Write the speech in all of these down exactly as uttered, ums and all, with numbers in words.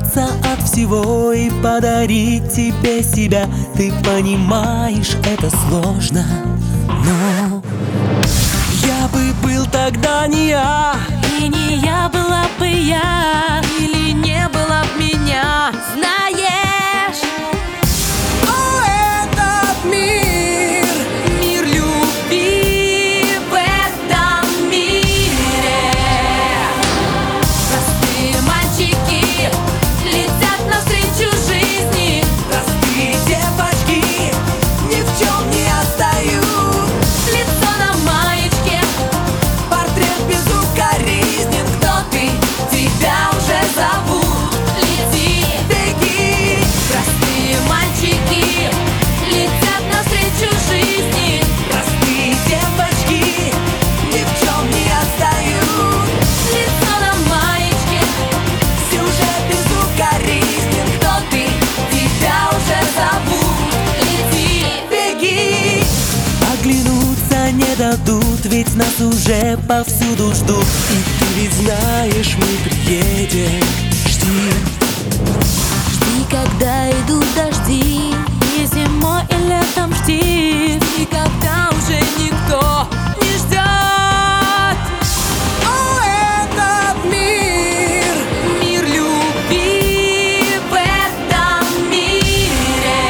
отказаться от всего и подарить тебе себя. Ты понимаешь, это сложно, но я бы был тогда не я, и не я была бы я, или не было б меня, знаешь. О, этот мир, Мир любви в этом мире. Простые мальчики летят навстречу жизни. простые девочки ни в чем не отстают. Лицо на маечке, Портрет безукоризнен. кто ты, тебя уже зовут. Лети, Беги, простые мальчики летят навстречу жизни. простые девочки ни в чем не отстают. Лицо на маечке, Сюжет безукоризнен. кто ты, тебя уже зовут. Лети, Беги, оглянуться не дадут, ведь нас уже повсюду ждут. И ты ведь знаешь, мы приедем. Жди, жди, когда идут дожди, и зимой, и летом жди. И когда уже никто не ждет. о, этот мир, Мир любви в этом мире.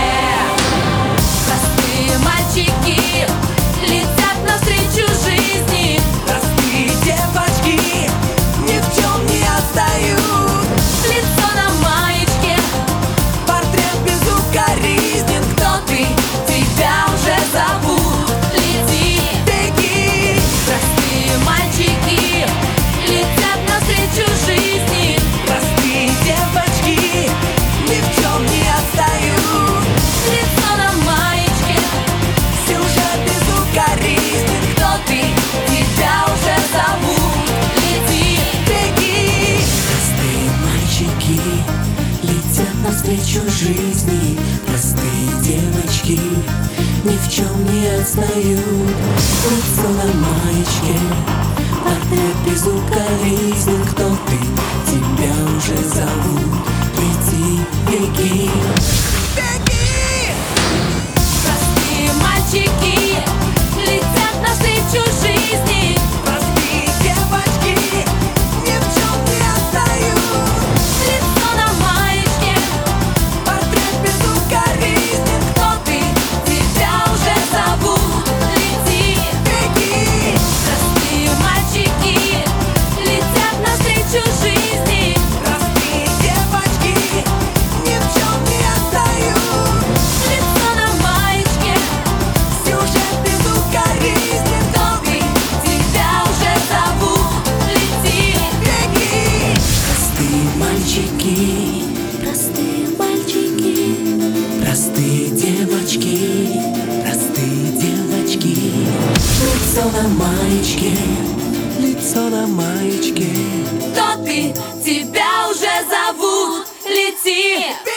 Простые мальчики летят навстречу жизни. простые девочки ни в чем не отстают. Лицо на маечке, Портрет безукоризнен. кто ты, тебя уже зовут. Лети, Беги, простые мальчики летят навстречу жизни. простые девочки ни в чем не отстают. Лицо на маечке, Сюжет безукоризнен. кто ты, тебя уже зовут. Лети, Беги, простые мальчики летят навстречу жизни. Простые девочки ни в чем не отстают. Лицо на маечке, портрет безукоризнен. Кто ты, тебя уже зовут. Лети, беги, беги, простые мальчики летят навстречу жизни. простые девочки ни в чем не отстают. Лицо на маечке, Портрет безукоризнен. кто ты, тебя уже зовут. Лети, Беги, простые мальчики летят навстречу жизни. простые девочки ни в чем не отстают. Лицо на маечке, Сюжет безукоризнен. кто ты, тебя уже зовут. Лети, Беги, простые мальчики, простые мальчики, простые девочки, простые девочки. Лицо на маечке, лицо на маечке. кто ты, тебя уже зовут. Лети.